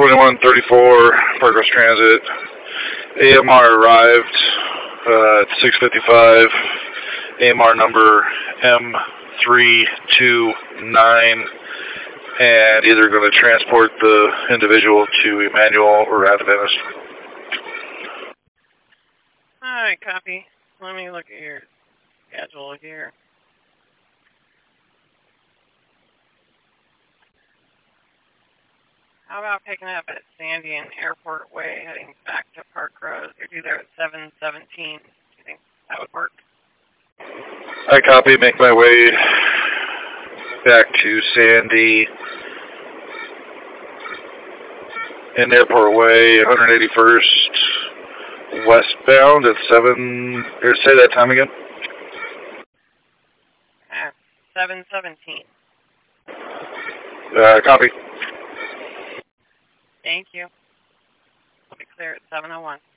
2134 Parkrose Transit. AMR arrived at 6:55. AMR number M329, and either going to transport the individual to Emmanuel or Adventist. Alright, copy. Let me look at your schedule here. How about picking up at Sandy and Airport Way, heading back to Parkrose? You're due there at 7:17. Do you think that would work? I copy. Make my way back to Sandy and Airport Way, 181st westbound at 7. Say that time again. At 7:17. Copy. Thank you. We'll be clear at 7:01.